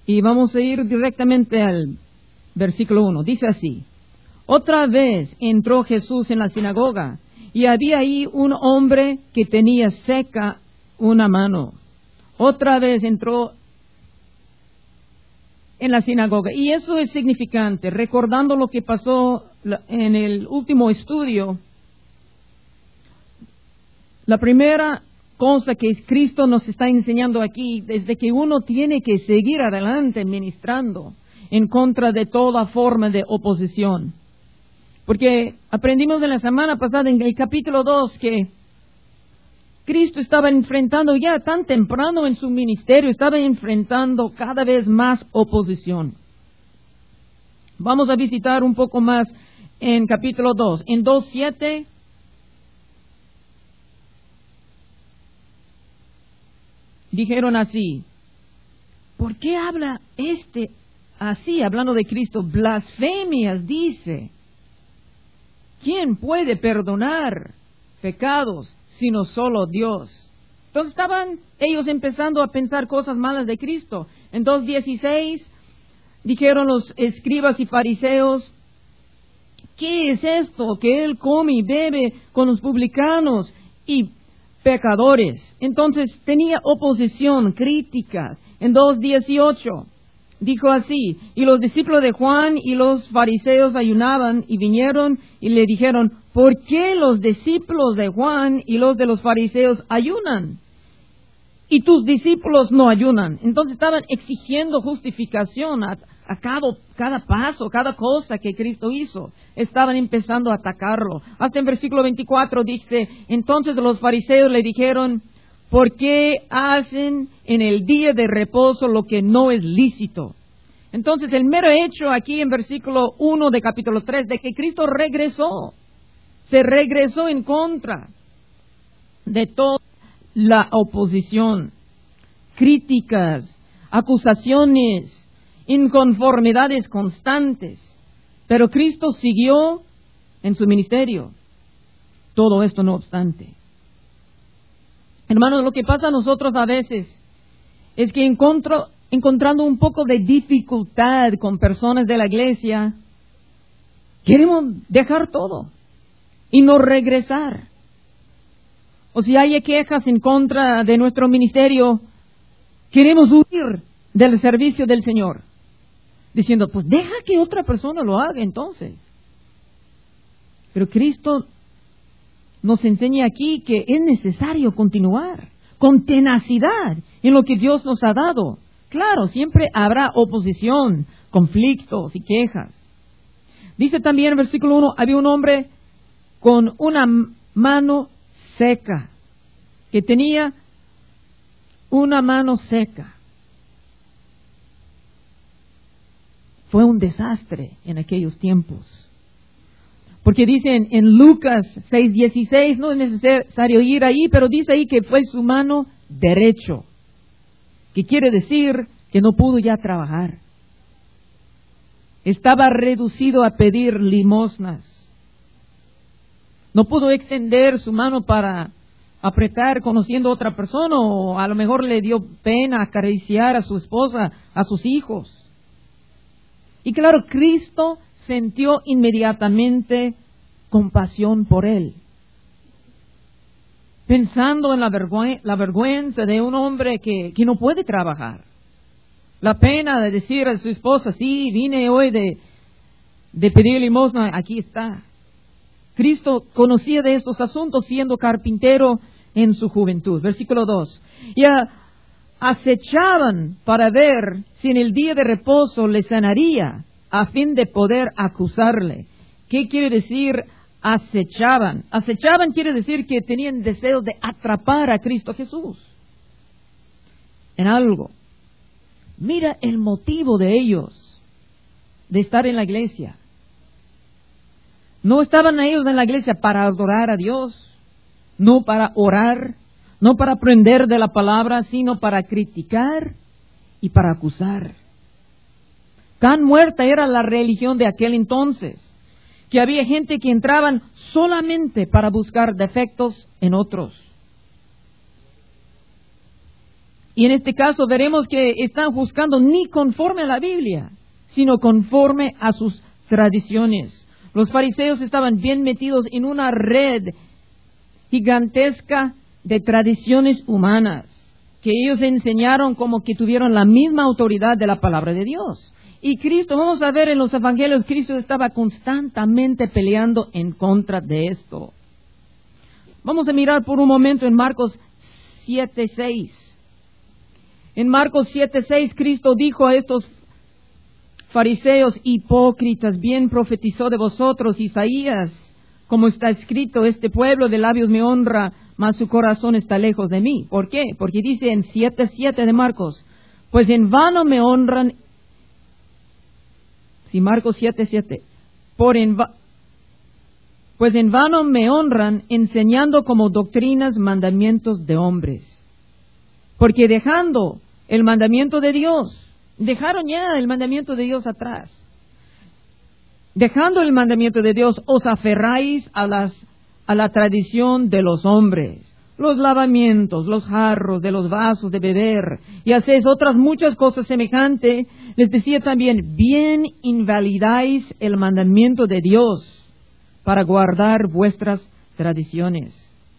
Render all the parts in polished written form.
Y vamos a ir directamente al versículo 1. Dice así: Otra vez entró Jesús en la sinagoga, y había ahí un hombre que tenía seca una mano. Otra vez entró en la sinagoga. Y eso es significante, recordando lo que pasó en el último estudio. La primera cosa que Cristo nos está enseñando aquí es de que uno tiene que seguir adelante ministrando en contra de toda forma de oposición. Porque aprendimos en la semana pasada, en el capítulo 2, que Cristo estaba enfrentando ya tan temprano en su ministerio, estaba enfrentando cada vez más oposición. Vamos a visitar un poco más en capítulo 2. En 2:7 dijeron así: ¿por qué habla así, hablando de Cristo? Blasfemias dice. ¿Quién puede perdonar pecados sino solo Dios? Entonces estaban ellos empezando a pensar cosas malas de Cristo. En 2:16 dijeron los escribas y fariseos: ¿qué es esto que Él come y bebe con los publicanos y pecadores? Entonces tenía oposición, críticas. En 2:18 dijo así: y los discípulos de Juan y los fariseos ayunaban, y vinieron y le dijeron: ¿por qué los discípulos de Juan y los de los fariseos ayunan y tus discípulos no ayunan? Entonces estaban exigiendo justificación a cada paso, cada cosa que Cristo hizo. Estaban empezando a atacarlo. Hasta en versículo 24 dice: entonces los fariseos le dijeron: ¿por qué hacen en el día de reposo lo que no es lícito? Entonces el mero hecho aquí en versículo 1 de capítulo 3 de que Cristo se regresó en contra de toda la oposición, críticas, acusaciones, inconformidades constantes. Pero Cristo siguió en su ministerio. Todo esto no obstante. Hermanos, lo que pasa a nosotros a veces es que encontrando un poco de dificultad con personas de la iglesia, queremos dejar todo y no regresar. O si hay quejas en contra de nuestro ministerio, queremos huir del servicio del Señor, diciendo: pues deja que otra persona lo haga entonces. Pero Cristo nos enseña aquí que es necesario continuar con tenacidad en lo que Dios nos ha dado. Claro, siempre habrá oposición, conflictos y quejas. Dice también en versículo 1, había un hombre con una mano seca, que tenía una mano seca. Fue un desastre en aquellos tiempos. Porque dicen en Lucas 6:16, no es necesario ir ahí, pero dice ahí que fue su mano derecho, que quiere decir que no pudo ya trabajar. Estaba reducido a pedir limosnas. No pudo extender su mano para apretar conociendo a otra persona, o a lo mejor le dio pena acariciar a su esposa, a sus hijos. Y claro, Cristo sintió inmediatamente compasión por él, pensando en la vergüenza de un hombre que no puede trabajar, la pena de decir a su esposa: sí, vine hoy de pedir limosna, aquí está. Cristo conocía de estos asuntos siendo carpintero en su juventud. Versículo 2. Y acechaban para ver si en el día de reposo le sanaría, a fin de poder acusarle. ¿Qué quiere decir acechaban? Acechaban quiere decir que tenían deseo de atrapar a Cristo Jesús en algo. Mira el motivo de ellos de estar en la iglesia. No estaban ellos en la iglesia para adorar a Dios, no para orar, no para aprender de la palabra, sino para criticar y para acusar. Tan muerta era la religión de aquel entonces, que había gente que entraban solamente para buscar defectos en otros. Y en este caso veremos que están juzgando ni conforme a la Biblia, sino conforme a sus tradiciones. Los fariseos estaban bien metidos en una red gigantesca de tradiciones humanas, que ellos enseñaron como que tuvieron la misma autoridad de la palabra de Dios. Y Cristo, vamos a ver en los evangelios, Cristo estaba constantemente peleando en contra de esto. Vamos a mirar por un momento en Marcos 7:6. En Marcos 7:6, Cristo dijo a estos fariseos hipócritas, bien profetizó de vosotros Isaías, como está escrito, este pueblo de labios me honra, mas su corazón está lejos de mí. ¿Por qué? Porque dice en 7:7 de Marcos, pues en vano me honran, Marcos 7:7, pues en vano me honran enseñando como doctrinas mandamientos de hombres. Porque dejando el mandamiento de Dios, dejaron ya el mandamiento de Dios atrás. Dejando el mandamiento de Dios, os aferráis a la tradición de los hombres, los lavamientos, los jarros de los vasos de beber, y hacéis otras muchas cosas semejantes. Les decía también, bien invalidáis el mandamiento de Dios para guardar vuestras tradiciones.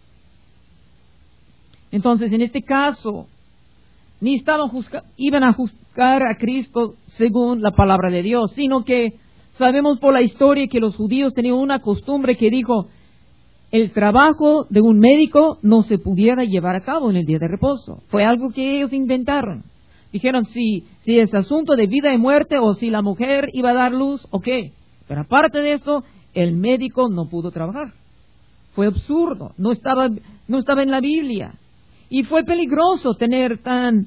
Entonces, en este caso, ni iban a juzgar a Cristo según la palabra de Dios, sino que sabemos por la historia que los judíos tenían una costumbre que dijo, el trabajo de un médico no se pudiera llevar a cabo en el día de reposo. Fue algo que ellos inventaron. Dijeron, si es asunto de vida y muerte, o si la mujer iba a dar luz, ok. Pero aparte de esto, el médico no pudo trabajar. Fue absurdo, no estaba en la Biblia. Y fue peligroso tener tal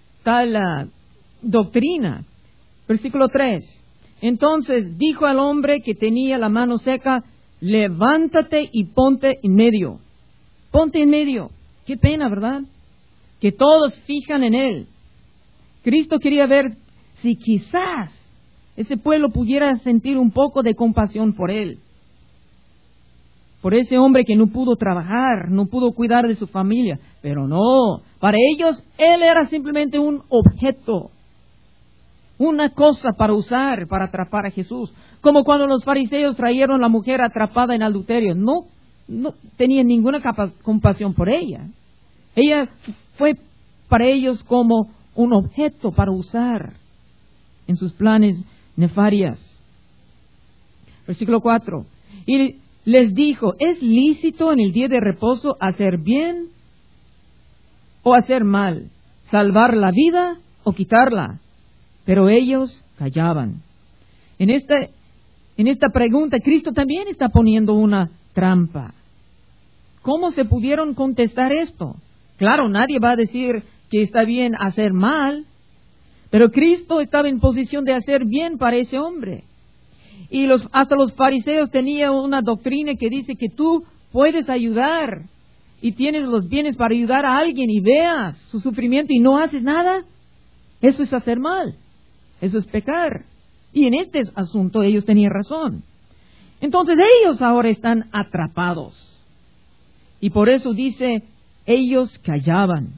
doctrina. Versículo 3. Entonces dijo al hombre que tenía la mano seca, levántate y ponte en medio. Ponte en medio. Qué pena, ¿verdad? Que todos fijan en él. Cristo quería ver si quizás ese pueblo pudiera sentir un poco de compasión por él. Por ese hombre que no pudo trabajar, no pudo cuidar de su familia. Pero no, para ellos él era simplemente un objeto. Una cosa para usar, para atrapar a Jesús. Como cuando los fariseos trajeron a la mujer atrapada en adulterio. No tenían ninguna compasión por ella. Ella fue para ellos como un objeto para usar en sus planes nefarios. Versículo 4. Y les dijo, ¿es lícito en el día de reposo hacer bien o hacer mal? ¿Salvar la vida o quitarla? Pero ellos callaban. En esta pregunta, Cristo también está poniendo una trampa. ¿Cómo se pudieron contestar esto? Claro, nadie va a decir que está bien hacer mal, pero Cristo estaba en posición de hacer bien para ese hombre. Y hasta los fariseos tenían una doctrina que dice que tú puedes ayudar y tienes los bienes para ayudar a alguien y veas su sufrimiento y no haces nada. Eso es hacer mal. Eso es pecar. Y en este asunto ellos tenían razón. Entonces ellos ahora están atrapados. Y por eso dice, ellos callaban.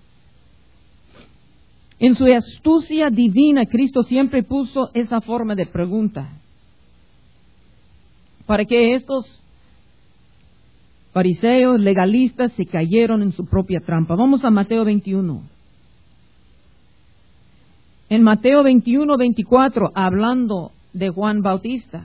En su astucia divina, Cristo siempre puso esa forma de pregunta. Para que estos fariseos legalistas se cayeron en su propia trampa. Vamos a Mateo 21. En Mateo 21:24, hablando de Juan Bautista.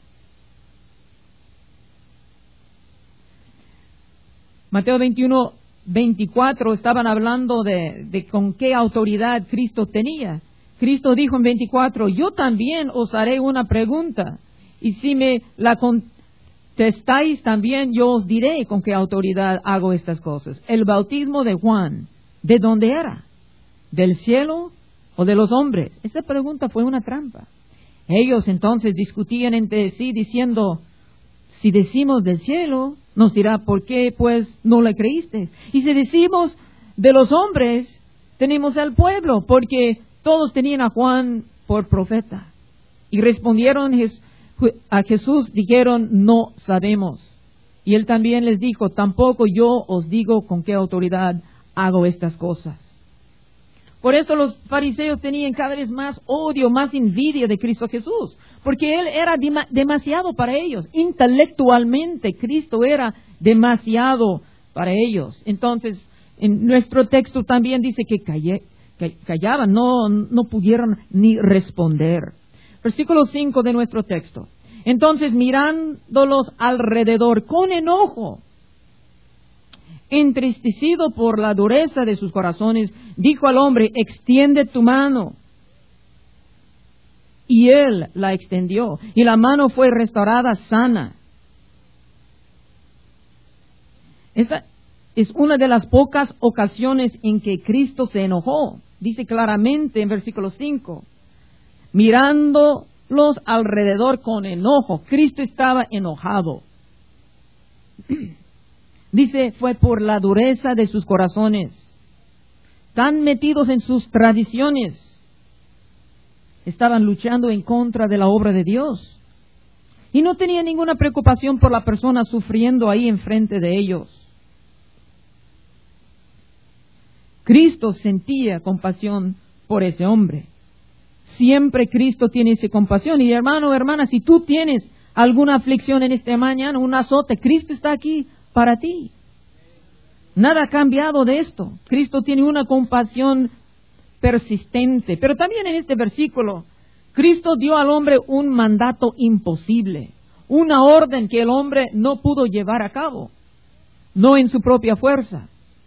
Mateo 21:24 estaban hablando de con qué autoridad Cristo tenía. Cristo dijo en 24, yo también os haré una pregunta, y si me la contestáis también, yo os diré con qué autoridad hago estas cosas. El bautismo de Juan, ¿de dónde era? ¿Del cielo o de los hombres? Esa pregunta fue una trampa. Ellos entonces discutían entre sí diciendo, si decimos del cielo, nos dirá, ¿por qué pues no le creíste? Y si decimos de los hombres, tenemos al pueblo, porque todos tenían a Juan por profeta. Y respondieron a Jesús, dijeron, no sabemos. Y él también les dijo, tampoco yo os digo con qué autoridad hago estas cosas. Por eso los fariseos tenían cada vez más odio, más envidia de Cristo Jesús, porque Él era demasiado para ellos. Intelectualmente, Cristo era demasiado para ellos. Entonces, en nuestro texto también dice que callaban, no pudieron ni responder. Versículo 5 de nuestro texto. Entonces, mirándolos alrededor con enojo, entristecido por la dureza de sus corazones, dijo al hombre: extiende tu mano. Y él la extendió, y la mano fue restaurada sana. Esta es una de las pocas ocasiones en que Cristo se enojó. Dice claramente en versículo 5, mirándolos alrededor con enojo. Cristo estaba enojado. Dice, fue por la dureza de sus corazones, tan metidos en sus tradiciones, estaban luchando en contra de la obra de Dios. Y no tenía ninguna preocupación por la persona sufriendo ahí enfrente de ellos. Cristo sentía compasión por ese hombre. Siempre Cristo tiene esa compasión. Y hermano, hermana, si tú tienes alguna aflicción en esta mañana, un azote, Cristo está aquí para ti. Nada ha cambiado de esto. Cristo tiene una compasión persistente. Pero también en este versículo, Cristo dio al hombre un mandato imposible, una orden que el hombre no pudo llevar a cabo, no en su propia fuerza.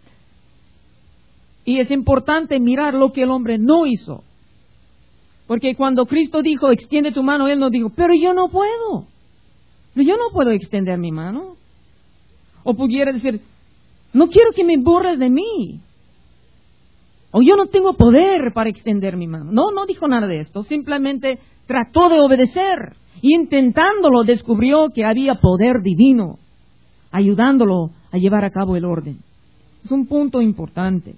Y es importante mirar lo que el hombre no hizo. Porque cuando Cristo dijo, extiende tu mano, Él no dijo, pero yo no puedo extender mi mano. O pudiera decir, no quiero que me borres de mí. O yo no tengo poder para extender mi mano. No dijo nada de esto. Simplemente trató de obedecer. Y intentándolo descubrió que había poder divino, ayudándolo a llevar a cabo el orden. Es un punto importante.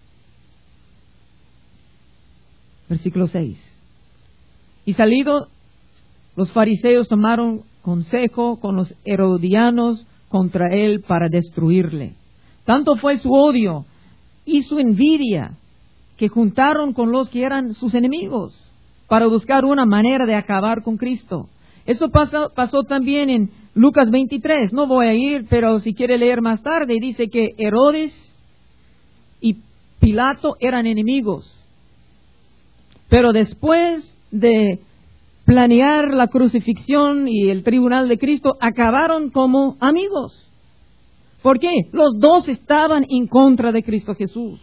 Versículo 6. Y salidos los fariseos tomaron consejo con los herodianos contra él para destruirle. Tanto fue su odio y su envidia que juntaron con los que eran sus enemigos para buscar una manera de acabar con Cristo. Eso pasó también en Lucas 23. No voy a ir, pero si quiere leer más tarde, dice que Herodes y Pilato eran enemigos. Pero después de planear la crucifixión y el tribunal de Cristo, acabaron como amigos. ¿Por qué? Los dos estaban en contra de Cristo Jesús.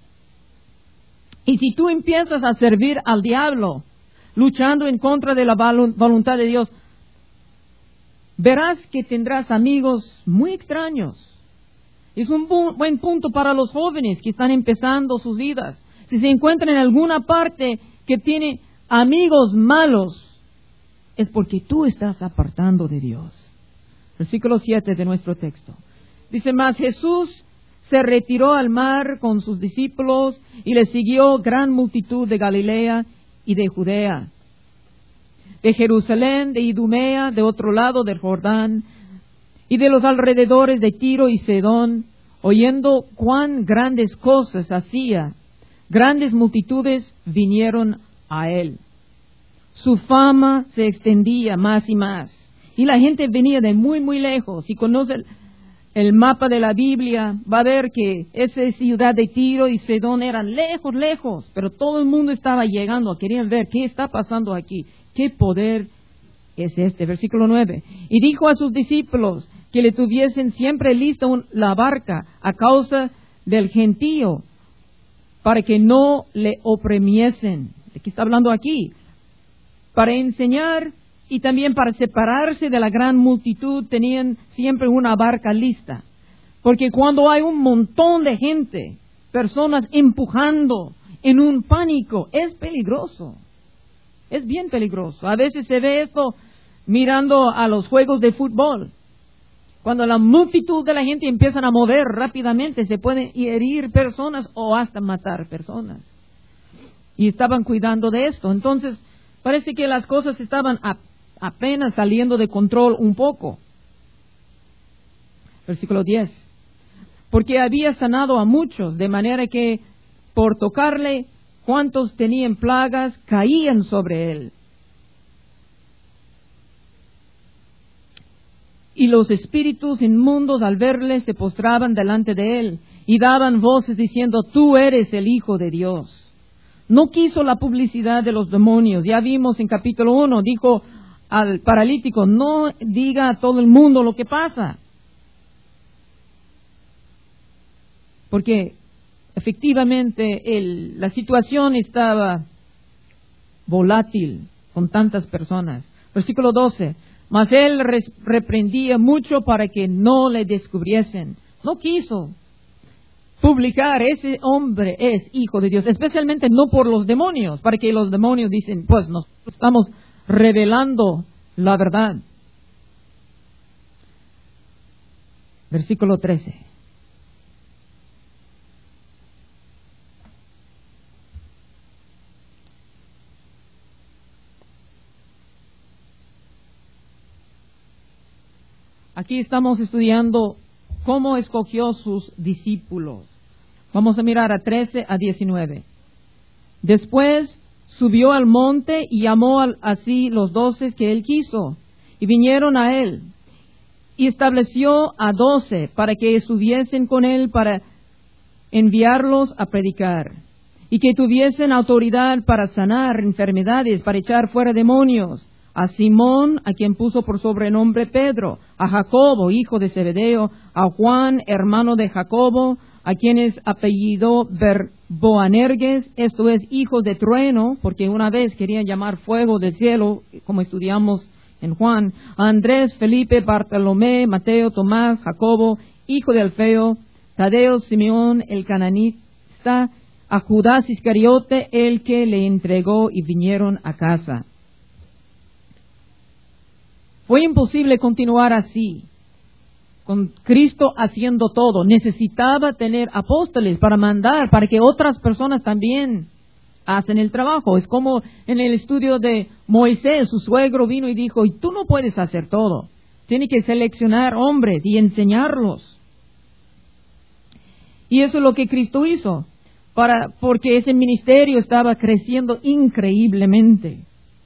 Y si tú empiezas a servir al diablo, luchando en contra de la voluntad de Dios, verás que tendrás amigos muy extraños. Es un buen punto para los jóvenes que están empezando sus vidas. Si se encuentran en alguna parte que tiene amigos malos, es porque tú estás apartando de Dios. Versículo 7 de nuestro texto. Dice, mas Jesús se retiró al mar con sus discípulos y le siguió gran multitud de Galilea y de Judea, de Jerusalén, de Idumea, de otro lado del Jordán, y de los alrededores de Tiro y Sidón, oyendo cuán grandes cosas hacía. Grandes multitudes vinieron a él. Su fama se extendía más y más. Y la gente venía de muy, muy lejos. Si conoce el mapa de la Biblia, va a ver que esa ciudad de Tiro y Sidón eran lejos, lejos. Pero todo el mundo estaba llegando, querían ver qué está pasando aquí. ¿Qué poder es este? Versículo 9. Y dijo a sus discípulos que le tuviesen siempre lista la barca a causa del gentío, para que no le oprimiesen. ¿De qué está hablando aquí? Para enseñar y también para separarse de la gran multitud, tenían siempre una barca lista. Porque cuando hay un montón de gente, personas empujando en un pánico, es peligroso. Es bien peligroso. A veces se ve esto mirando a los juegos de fútbol. Cuando la multitud de la gente empiezan a mover rápidamente, se pueden herir personas o hasta matar personas. Y estaban cuidando de esto. Entonces, parece que las cosas estaban apenas saliendo de control un poco. Versículo 10. Porque había sanado a muchos, de manera que por tocarle, cuantos tenían plagas caían sobre él. Y los espíritus inmundos al verle se postraban delante de él y daban voces diciendo: tú eres el Hijo de Dios. No quiso la publicidad de los demonios. Ya vimos en capítulo 1, dijo al paralítico: no diga a todo el mundo lo que pasa. Porque efectivamente la situación estaba volátil con tantas personas. Versículo 12. Mas él reprendía mucho para que no le descubriesen. No quiso publicar: ese hombre es Hijo de Dios, especialmente no por los demonios, para que los demonios dicen: pues nos estamos revelando la verdad. Versículo 13. Aquí estamos estudiando cómo escogió sus discípulos. Vamos a mirar a 13 a 19. Después subió al monte y llamó así los 12 que él quiso, y vinieron a él. Y estableció a 12 para que estuviesen con él, para enviarlos a predicar, y que tuviesen autoridad para sanar enfermedades, para echar fuera demonios. A Simón, a quien puso por sobrenombre Pedro, a Jacobo, hijo de Zebedeo, a Juan, hermano de Jacobo, a quienes apellidó Boanerges, esto es, hijos de trueno, porque una vez querían llamar fuego del cielo, como estudiamos en Juan, a Andrés, Felipe, Bartolomé, Mateo, Tomás, Jacobo, hijo de Alfeo, Tadeo, Simeón, el cananista, a Judas Iscariote, el que le entregó, y vinieron a casa. Fue imposible continuar así, con Cristo haciendo todo. Necesitaba tener apóstoles para mandar, para que otras personas también hacen el trabajo. Es como en el estudio de Moisés, su suegro vino y dijo: y tú no puedes hacer todo. Tienes que seleccionar hombres y enseñarlos. Y eso es lo que Cristo hizo, porque ese ministerio estaba creciendo increíblemente.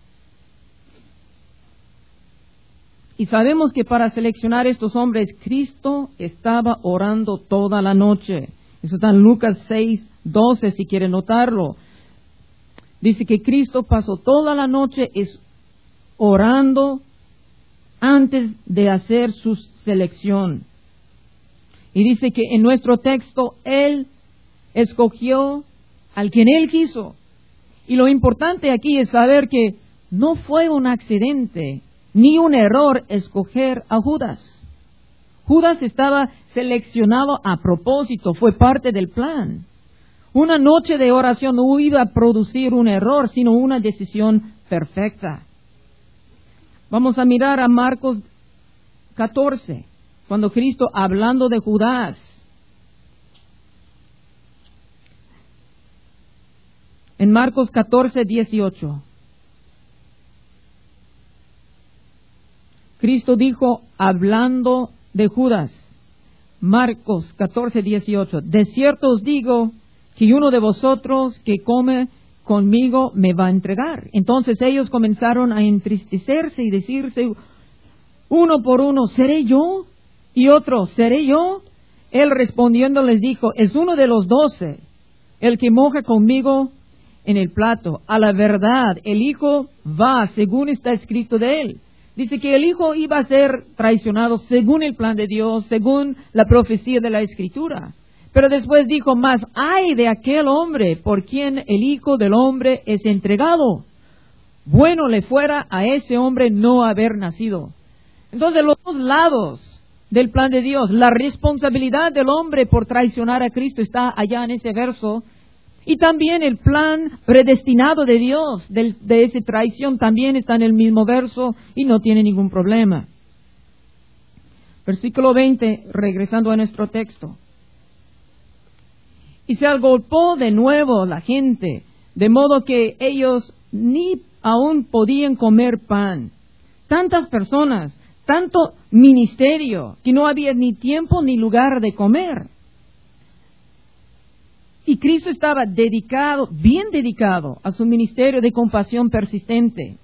Y sabemos que para seleccionar estos hombres, Cristo estaba orando toda la noche. Eso está en Lucas 6:12, si quieren notarlo. Dice que Cristo pasó toda la noche orando antes de hacer su selección. Y dice que en nuestro texto, Él escogió al quien Él quiso. Y lo importante aquí es saber que no fue un accidente ni un error escoger a Judas. Judas estaba seleccionado a propósito, fue parte del plan. Una noche de oración no iba a producir un error, sino una decisión perfecta. Vamos a mirar a Marcos 14, cuando Cristo, hablando de Judas, en Marcos 14:18. Cristo dijo, hablando de Judas, Marcos 14:18, de cierto os digo que uno de vosotros que come conmigo me va a entregar. Entonces ellos comenzaron a entristecerse y decirse uno por uno, ¿seré yo? Y otro, ¿seré yo? Él respondiendo les dijo, es uno de los 12, el que moja conmigo en el plato. A la verdad, el Hijo va según está escrito de él. Dice que el Hijo iba a ser traicionado según el plan de Dios, según la profecía de la Escritura. Pero después dijo, más ay de aquel hombre por quien el Hijo del Hombre es entregado. Bueno le fuera a ese hombre no haber nacido. Entonces, los dos lados del plan de Dios, la responsabilidad del hombre por traicionar a Cristo está allá en ese verso. Y también el plan predestinado de Dios de esa traición también está en el mismo verso y no tiene ningún problema. Versículo 20, regresando a nuestro texto. Y se agolpó de nuevo la gente, de modo que ellos ni aún podían comer pan. Tantas personas, tanto ministerio, que no había ni tiempo ni lugar de comer. Y Cristo estaba dedicado, bien dedicado, a su ministerio de compasión persistente.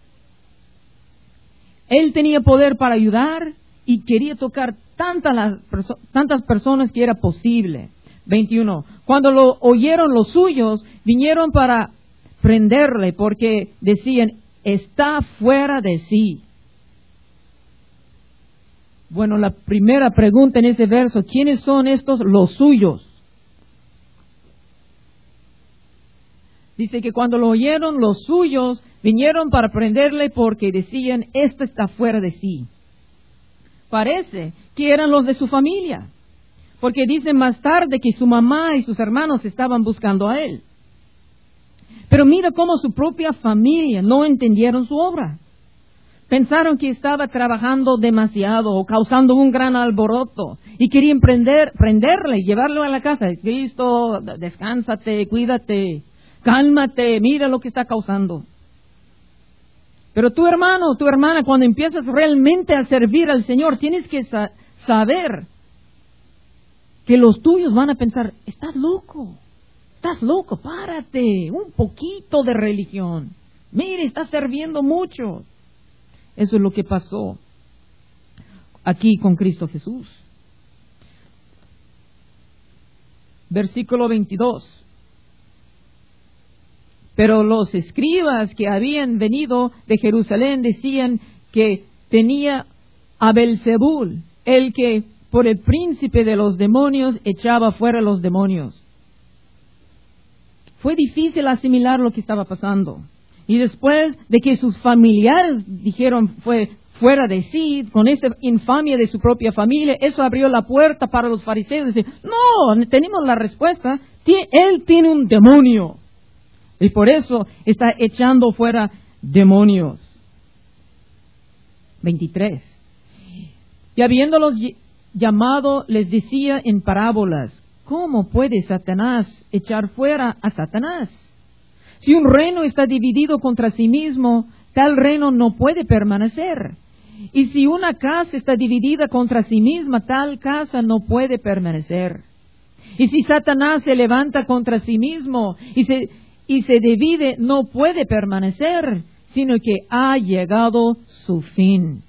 Él tenía poder para ayudar y quería tocar tantas personas que era posible. 21. Cuando lo oyeron los suyos, vinieron para prenderle porque decían, está fuera de sí. Bueno, la primera pregunta en ese verso, ¿quiénes son estos los suyos? Dice que cuando lo oyeron los suyos, vinieron para prenderle porque decían, este está fuera de sí. Parece que eran los de su familia, porque dicen más tarde que su mamá y sus hermanos estaban buscando a él. Pero mira cómo su propia familia no entendieron su obra. Pensaron que estaba trabajando demasiado o causando un gran alboroto y querían prenderle y llevarlo a la casa. Cristo, descánsate, cuídate, cálmate, mira lo que está causando. Pero tu hermano, tu hermana, cuando empiezas realmente a servir al Señor, tienes que saber que los tuyos van a pensar, estás loco, párate, un poquito de religión. Mire, estás sirviendo mucho. Eso es lo que pasó aquí con Cristo Jesús. Versículo 22. Pero los escribas que habían venido de Jerusalén decían que tenía a Belzebul, el que por el príncipe de los demonios echaba fuera los demonios. Fue difícil asimilar lo que estaba pasando. Y después de que sus familiares dijeron fue fuera de sí, con esta infamia de su propia familia, eso abrió la puerta para los fariseos. Decir, no, tenemos la respuesta, él tiene un demonio. Y por eso está echando fuera demonios. 23. Y habiéndolos llamado, les decía en parábolas, ¿cómo puede Satanás echar fuera a Satanás? Si un reino está dividido contra sí mismo, tal reino no puede permanecer. Y si una casa está dividida contra sí misma, tal casa no puede permanecer. Y si Satanás se levanta contra sí mismo y se divide, no puede permanecer, sino que ha llegado su fin.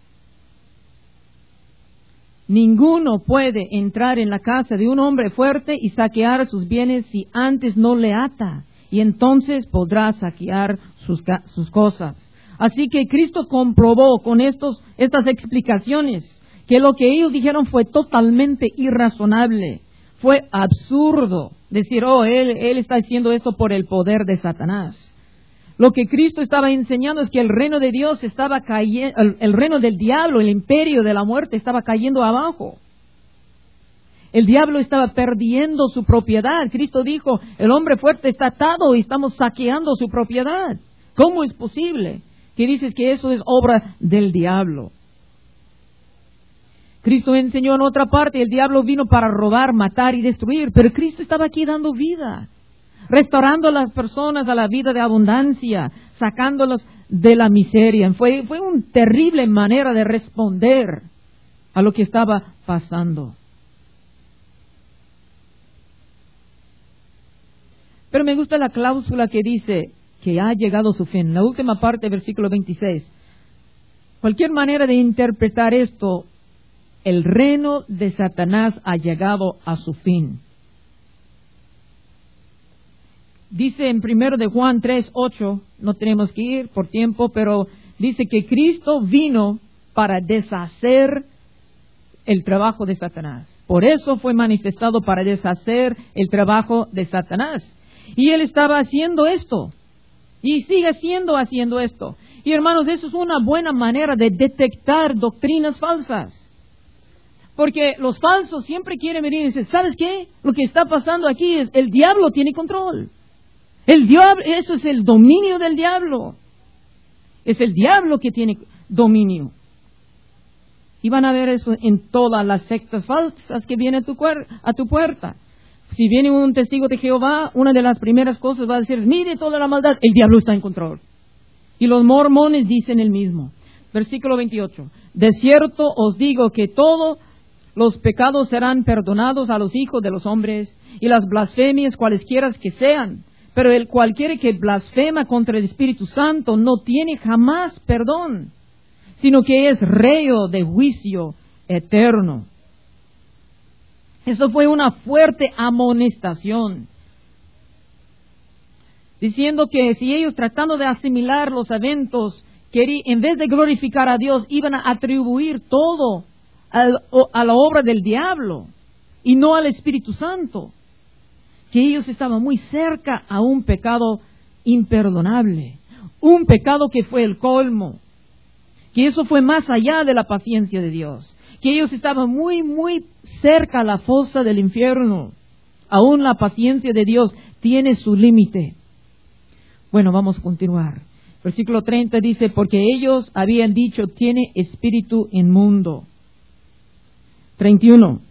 Ninguno puede entrar en la casa de un hombre fuerte y saquear sus bienes si antes no le ata, y entonces podrá saquear sus cosas. Así que Cristo comprobó con estas explicaciones que lo que ellos dijeron fue totalmente irrazonable, fue absurdo decir, él está haciendo esto por el poder de Satanás. Lo que Cristo estaba enseñando es que el reino de Dios estaba cayendo, el reino del diablo, el imperio de la muerte estaba cayendo abajo. El diablo estaba perdiendo su propiedad. Cristo dijo, el hombre fuerte está atado y estamos saqueando su propiedad. ¿Cómo es posible que dices que eso es obra del diablo? Cristo enseñó en otra parte, el diablo vino para robar, matar y destruir, pero Cristo estaba aquí dando vida, restaurando a las personas a la vida de abundancia, sacándolos de la miseria. Fue una terrible manera de responder a lo que estaba pasando. Pero me gusta la cláusula que dice que ha llegado su fin. La última parte, versículo 26. Cualquier manera de interpretar esto, el reino de Satanás ha llegado a su fin. Dice en 1 de Juan 3:8, no tenemos que ir por tiempo, pero dice que Cristo vino para deshacer el trabajo de Satanás. Por eso fue manifestado para deshacer el trabajo de Satanás. Y Él estaba haciendo esto. Y sigue haciendo esto. Y hermanos, eso es una buena manera de detectar doctrinas falsas. Porque los falsos siempre quieren venir y decir, ¿sabes qué? Lo que está pasando aquí es el diablo tiene control. El diablo, eso es el dominio del diablo. Es el diablo que tiene dominio. Y van a ver eso en todas las sectas falsas que vienen a tu puerta. Si viene un testigo de Jehová, una de las primeras cosas va a decir, mire toda la maldad, el diablo está en control. Y los mormones dicen el mismo. Versículo 28. De cierto os digo que todo los pecados serán perdonados a los hijos de los hombres, y las blasfemias cualesquiera que sean. Pero el cualquiera que blasfema contra el Espíritu Santo no tiene jamás perdón, sino que es reo de juicio eterno. Eso fue una fuerte amonestación, diciendo que si ellos, tratando de asimilar los eventos, en vez de glorificar a Dios, iban a atribuir todo a la obra del diablo y no al Espíritu Santo, que ellos estaban muy cerca a un pecado imperdonable, un pecado que fue el colmo, que eso fue más allá de la paciencia de Dios, que ellos estaban muy, muy cerca a la fosa del infierno. Aún la paciencia de Dios tiene su límite. Bueno, vamos a continuar. Versículo 30 dice, porque ellos habían dicho, tiene espíritu inmundo. 31.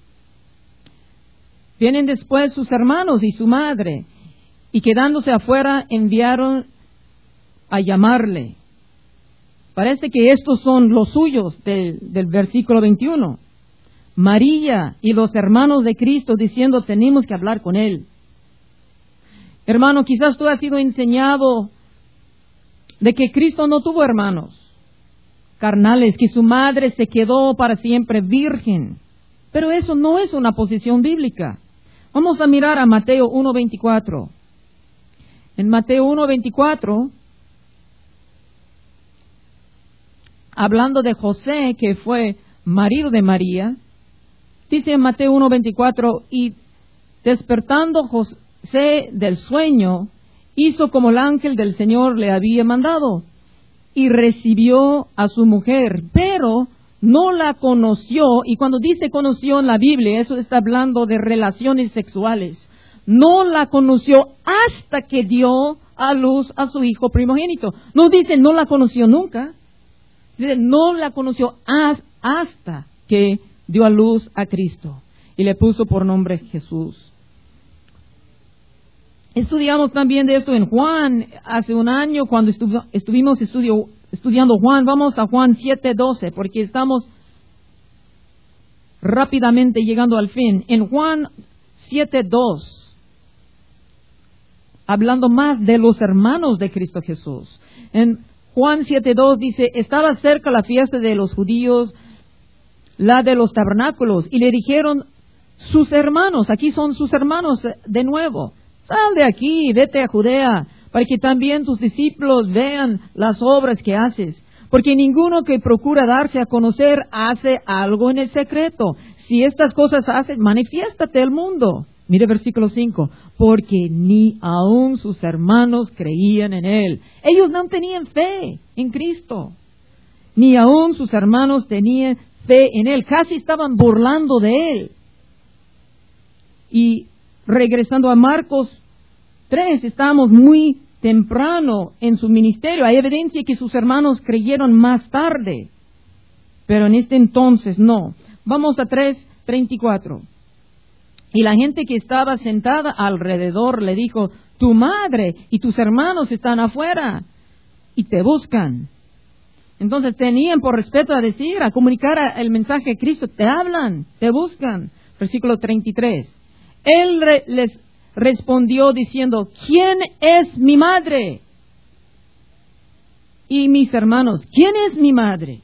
Vienen después sus hermanos y su madre, y quedándose afuera enviaron a llamarle. Parece que estos son los suyos del versículo 21. María y los hermanos de Cristo diciendo, tenemos que hablar con él. Hermano, quizás tú has sido enseñado de que Cristo no tuvo hermanos carnales, que su madre se quedó para siempre virgen. Pero eso no es una posición bíblica. Vamos a mirar a Mateo 1:24. En Mateo 1:24, hablando de José, que fue marido de María, dice en Mateo 1:24, y despertando José del sueño, hizo como el ángel del Señor le había mandado, y recibió a su mujer, pero no la conoció. Y cuando dice conoció en la Biblia, eso está hablando de relaciones sexuales. No la conoció hasta que dio a luz a su hijo primogénito. No dice no la conoció nunca. Dice no la conoció hasta que dio a luz a Cristo. Y le puso por nombre Jesús. Estudiamos también de esto en Juan hace un año cuando estuvimos estudiando Juan. Vamos a Juan 7:12 porque estamos rápidamente llegando al fin. En Juan 7:2, hablando más de los hermanos de Cristo Jesús. En Juan 7:2 dice, estaba cerca la fiesta de los judíos, la de los tabernáculos, y le dijeron sus hermanos, aquí son sus hermanos de nuevo, sal de aquí, vete a Judea, para que también tus discípulos vean las obras que haces. Porque ninguno que procura darse a conocer hace algo en el secreto. Si estas cosas haces, manifiéstate al mundo. Mire versículo 5. Porque ni aun sus hermanos creían en él. Ellos no tenían fe en Cristo. Ni aun sus hermanos tenían fe en él. Casi estaban burlando de él. Y regresando a Marcos 3, estamos muy temprano en su ministerio. Hay evidencia que sus hermanos creyeron más tarde, pero en este entonces no. Vamos a 3:34. Y la gente que estaba sentada alrededor le dijo, tu madre y tus hermanos están afuera y te buscan. Entonces tenían por respeto a decir, a comunicar el mensaje de Cristo, te hablan, te buscan. Versículo 33. Él les respondió diciendo, ¿quién es mi madre? Y mis hermanos, ¿quién es mi madre?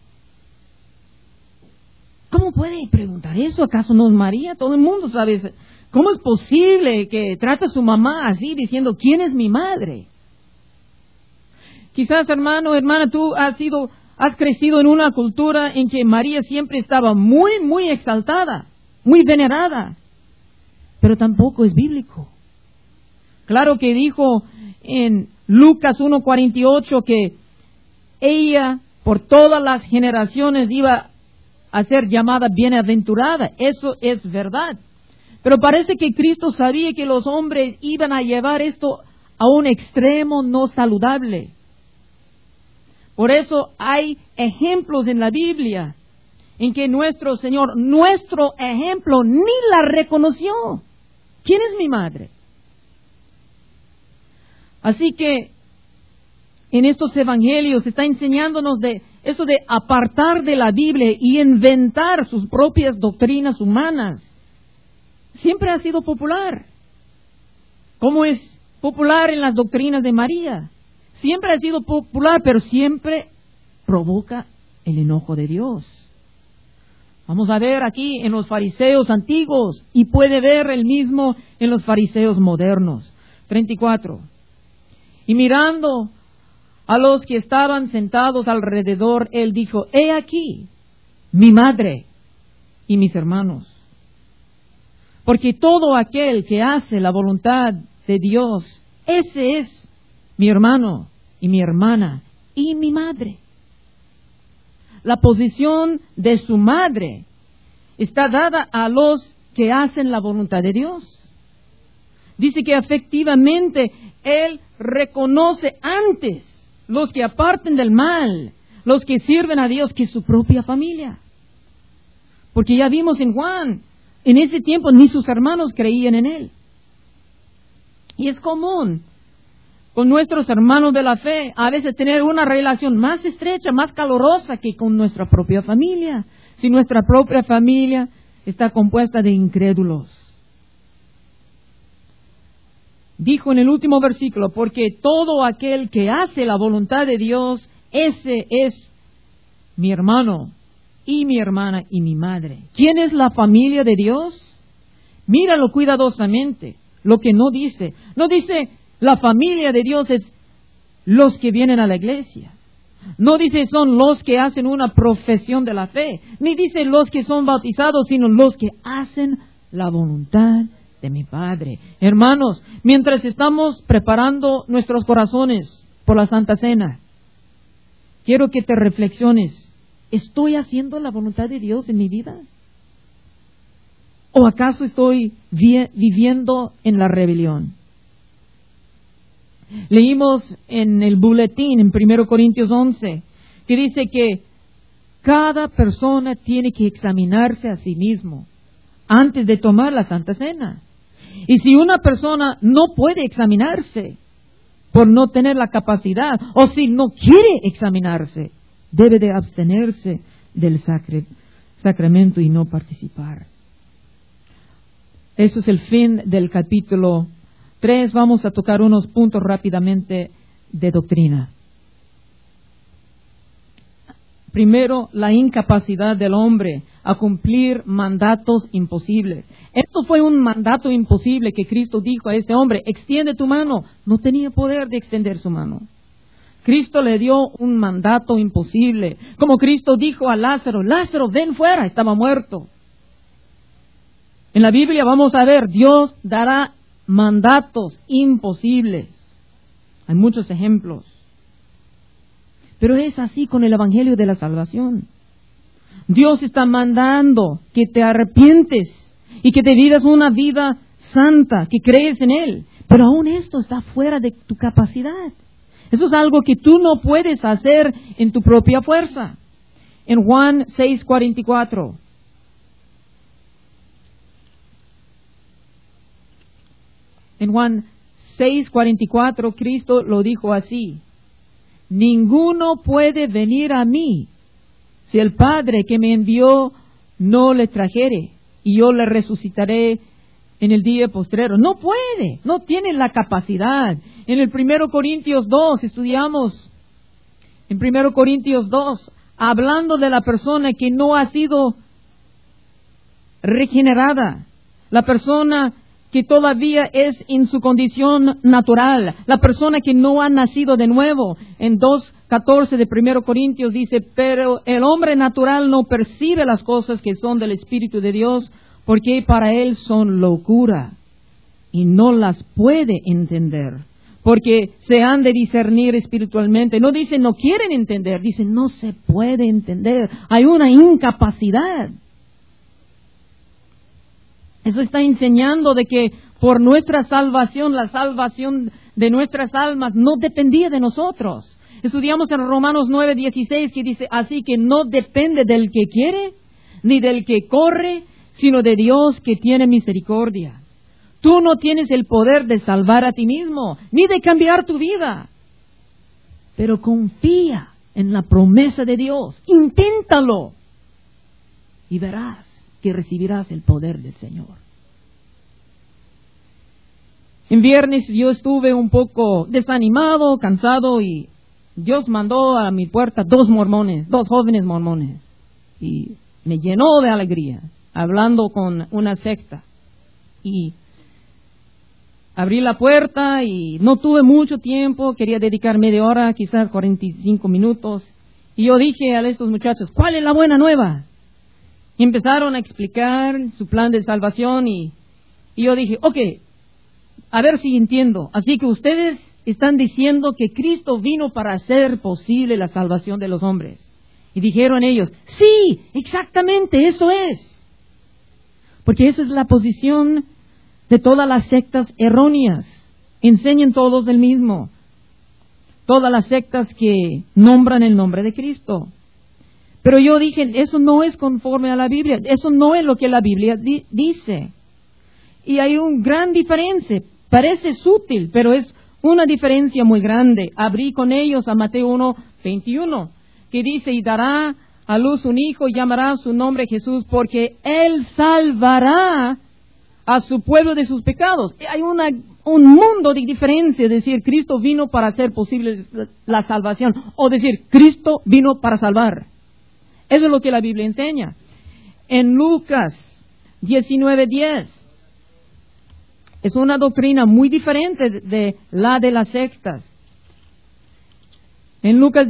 ¿Cómo puede preguntar eso? ¿Acaso no es María? Todo el mundo sabe. ¿Cómo es posible que trate a su mamá así diciendo, ¿quién es mi madre? Quizás, hermano, hermana, tú has crecido en una cultura en que María siempre estaba muy, muy exaltada, muy venerada. Pero tampoco es bíblico. Claro que dijo en Lucas 1:48 que ella por todas las generaciones iba a ser llamada bienaventurada. Eso es verdad. Pero parece que Cristo sabía que los hombres iban a llevar esto a un extremo no saludable. Por eso hay ejemplos en la Biblia en que nuestro Señor, nuestro ejemplo, ni la reconoció. ¿Quién es mi madre? Así que en estos evangelios está enseñándonos de eso de apartar de la Biblia y inventar sus propias doctrinas humanas. Siempre ha sido popular. ¿Cómo es popular en las doctrinas de María? Siempre ha sido popular, pero siempre provoca el enojo de Dios. Vamos a ver aquí en los fariseos antiguos y puede ver el mismo en los fariseos modernos. 34. Y mirando a los que estaban sentados alrededor, él dijo: he aquí mi madre y mis hermanos. Porque todo aquel que hace la voluntad de Dios, ese es mi hermano y mi hermana y mi madre. La posición de su madre está dada a los que hacen la voluntad de Dios. Dice que efectivamente Él reconoce antes los que aparten del mal, los que sirven a Dios, que su propia familia. Porque ya vimos en Juan, en ese tiempo ni sus hermanos creían en Él. Y es común con nuestros hermanos de la fe a veces tener una relación más estrecha, más calurosa que con nuestra propia familia. Si nuestra propia familia está compuesta de incrédulos. Dijo en el último versículo: porque todo aquel que hace la voluntad de Dios, ese es mi hermano y mi hermana y mi madre. ¿Quién es la familia de Dios? Míralo cuidadosamente. Lo que no dice la familia de Dios es los que vienen a la iglesia. No dice son los que hacen una profesión de la fe, ni dice los que son bautizados, sino los que hacen la voluntad de mi Padre. Hermanos, mientras estamos preparando nuestros corazones por la Santa Cena, quiero que te reflexiones: ¿estoy haciendo la voluntad de Dios en mi vida? ¿O acaso estoy viviendo en la rebelión? Leímos en el boletín, en 1 Corintios 11, que dice que cada persona tiene que examinarse a sí mismo antes de tomar la Santa Cena. Y si una persona no puede examinarse por no tener la capacidad, o si no quiere examinarse, debe de abstenerse del sacramento y no participar. Eso es el fin del capítulo 3. Vamos a tocar unos puntos rápidamente de doctrina. Primero, la incapacidad del hombre a cumplir mandatos imposibles. Esto fue un mandato imposible que Cristo dijo a este hombre: extiende tu mano. No tenía poder de extender su mano. Cristo le dio un mandato imposible. Como Cristo dijo a Lázaro: Lázaro, ven fuera, estaba muerto. En la Biblia vamos a ver, Dios dará mandatos imposibles. Hay muchos ejemplos. Pero es así con el Evangelio de la Salvación. Dios está mandando que te arrepientes y que te vivas una vida santa, que crees en Él. Pero aún esto está fuera de tu capacidad. Eso es algo que tú no puedes hacer en tu propia fuerza. En Juan 6:44. En Juan 6:44, Cristo lo dijo así: ninguno puede venir a mí si el Padre que me envió no le trajere, y yo le resucitaré en el día postrero. No puede, no tiene la capacidad. En el 1 Corintios 2, estudiamos en 1 Corintios 2, hablando de la persona que no ha sido regenerada, la persona que todavía es en su condición natural, la persona que no ha nacido de nuevo. En 2:14 de 1 Corintios dice: pero el hombre natural no percibe las cosas que son del Espíritu de Dios, porque para él son locura, y no las puede entender, porque se han de discernir espiritualmente. No dice no quieren entender, dice no se puede entender. Hay una incapacidad. Eso está enseñando de que por nuestra salvación, la salvación de nuestras almas no dependía de nosotros. Estudiamos en Romanos 9:16 que dice: así que no depende del que quiere, ni del que corre, sino de Dios que tiene misericordia. Tú no tienes el poder de salvar a ti mismo, ni de cambiar tu vida. Pero confía en la promesa de Dios. Inténtalo. Y verás que recibirás el poder del Señor. En viernes yo estuve un poco desanimado, cansado, y Dios mandó a mi puerta dos jóvenes mormones. Y me llenó de alegría, hablando con una secta. Y abrí la puerta y no tuve mucho tiempo, quería dedicar media hora, quizás 45 minutos. Y yo dije a estos muchachos, ¿cuál es la buena nueva? Y empezaron a explicar su plan de salvación y yo dije, ok, a ver si entiendo. Así que ustedes están diciendo que Cristo vino para hacer posible la salvación de los hombres. Y dijeron ellos, sí, exactamente, eso es. Porque esa es la posición de todas las sectas erróneas. Enseñan todos el mismo. Todas las sectas que nombran el nombre de Cristo. Pero yo dije, eso no es conforme a la Biblia. Eso no es lo que la Biblia dice. Y hay una gran diferencia. Parece sutil, pero es una diferencia muy grande. Abrí con ellos a Mateo 1:21, que dice, y dará a luz un hijo y llamará su nombre Jesús, porque Él salvará a su pueblo de sus pecados. Hay un mundo de diferencia, es decir, Cristo vino para hacer posible la salvación, o decir, Cristo vino para salvar. Eso es lo que la Biblia enseña. En Lucas 19:10, es una doctrina muy diferente de la de las sectas. En Lucas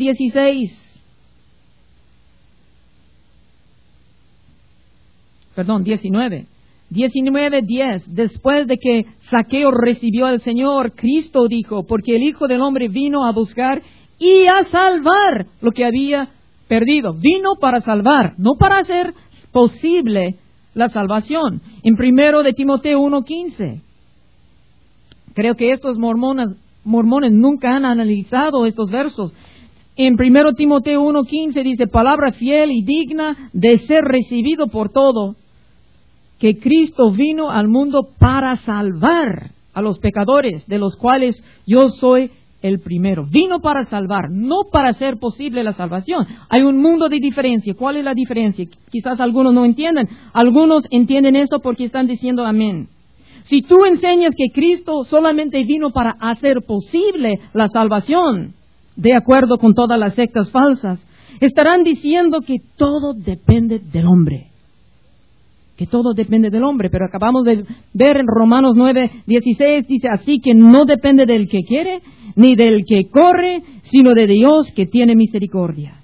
19:10, después de que Zaqueo recibió al Señor, Cristo dijo, porque el Hijo del Hombre vino a buscar y a salvar lo que había perdido. Vino para salvar, no para hacer posible la salvación. En 1 de Timoteo 1:15. Creo que estos mormones nunca han analizado estos versos. En 1 Timoteo 1:15 dice, palabra fiel y digna de ser recibido por todo, que Cristo vino al mundo para salvar a los pecadores, de los cuales yo soy el primero. Vino para salvar, no para hacer posible la salvación. Hay un mundo de diferencia. ¿Cuál es la diferencia? Quizás algunos no entiendan. Algunos entienden eso porque están diciendo amén. Si tú enseñas que Cristo solamente vino para hacer posible la salvación, de acuerdo con todas las sectas falsas, estarán diciendo que todo depende del hombre. Que todo depende del hombre. Pero acabamos de ver en Romanos 9:16, dice, así que no depende del que quiere, ni del que corre, sino de Dios que tiene misericordia.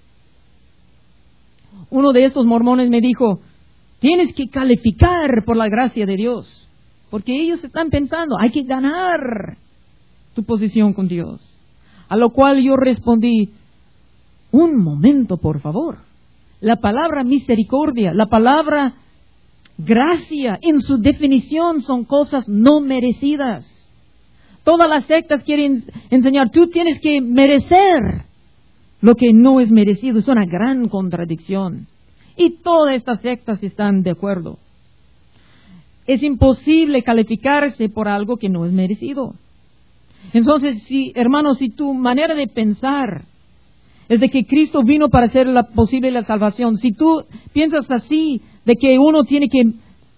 Uno de estos mormones me dijo, tienes que calificar por la gracia de Dios. Porque ellos están pensando, hay que ganar tu posición con Dios. A lo cual yo respondí, un momento, por favor. La palabra misericordia, la palabra gracia, en su definición son cosas no merecidas. Todas las sectas quieren enseñar, tú tienes que merecer lo que no es merecido. Es una gran contradicción. Y todas estas sectas están de acuerdo. Es imposible calificarse por algo que no es merecido. Entonces, hermanos, si tu manera de pensar es de que Cristo vino para hacer posible la salvación, si tú piensas así, de que uno tiene que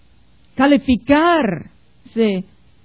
calificarse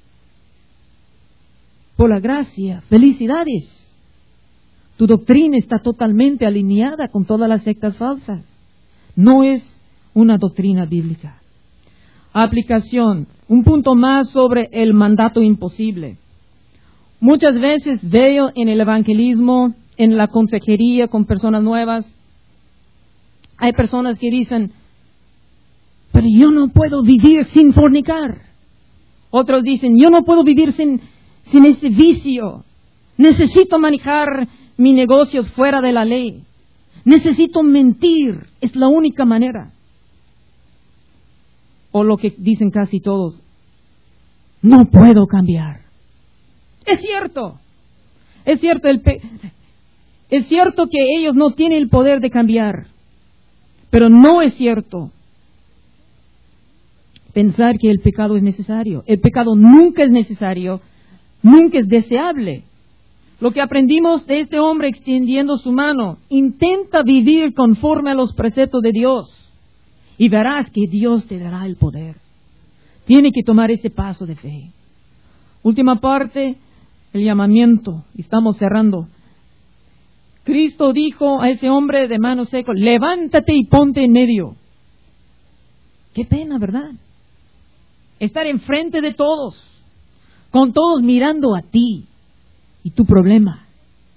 por la gracia, felicidades. Tu doctrina está totalmente alineada con todas las sectas falsas. No es una doctrina bíblica. Aplicación. Un punto más sobre el mandato imposible. Muchas veces veo en el evangelismo, en la consejería con personas nuevas, hay personas que dicen, pero yo no puedo vivir sin fornicar. Otros dicen, yo no puedo vivir sin ese vicio. Necesito manejar mis negocios fuera de la ley. Necesito mentir. Es la única manera. O lo que dicen casi todos, no puedo cambiar. Es cierto. Es cierto, es cierto que ellos no tienen el poder de cambiar. Pero no es cierto pensar que el pecado es necesario. El pecado nunca es necesario, nunca es deseable. Lo que aprendimos de este hombre extendiendo su mano, intenta vivir conforme a los preceptos de Dios y verás que Dios te dará el poder. Tiene que tomar ese paso de fe. Última parte, el llamamiento. Estamos cerrando. Cristo dijo a ese hombre de mano seco, levántate y ponte en medio. Qué pena, ¿verdad? Estar enfrente de todos, con todos mirando a ti y tu problema.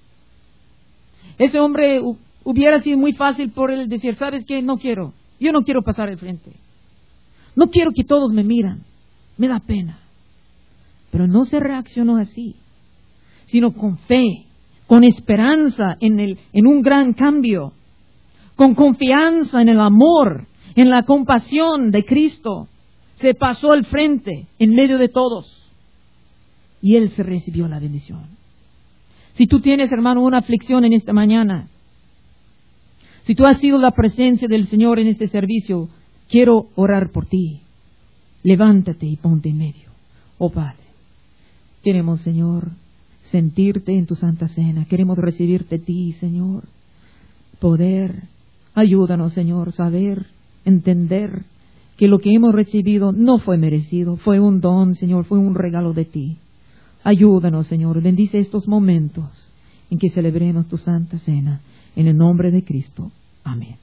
Ese hombre hubiera sido muy fácil por él decir, ¿sabes qué? No quiero. Yo no quiero pasar al frente. No quiero que todos me miran. Me da pena. Pero no se reaccionó así, sino con fe, con esperanza en un gran cambio, con confianza en el amor, en la compasión de Cristo. Se pasó al frente en medio de todos y él se recibió la bendición. Si tú tienes, hermano, una aflicción en esta mañana, si tú has sido la presencia del Señor en este servicio, quiero orar por ti. Levántate y ponte en medio. Oh Padre, queremos, Señor, sentirte en tu Santa Cena. Queremos recibirte a ti, Señor. Poder, ayúdanos, Señor, saber, entender que lo que hemos recibido no fue merecido, fue un don, Señor, fue un regalo de ti. Ayúdanos, Señor, bendice estos momentos en que celebremos tu Santa Cena. En el nombre de Cristo. Amén.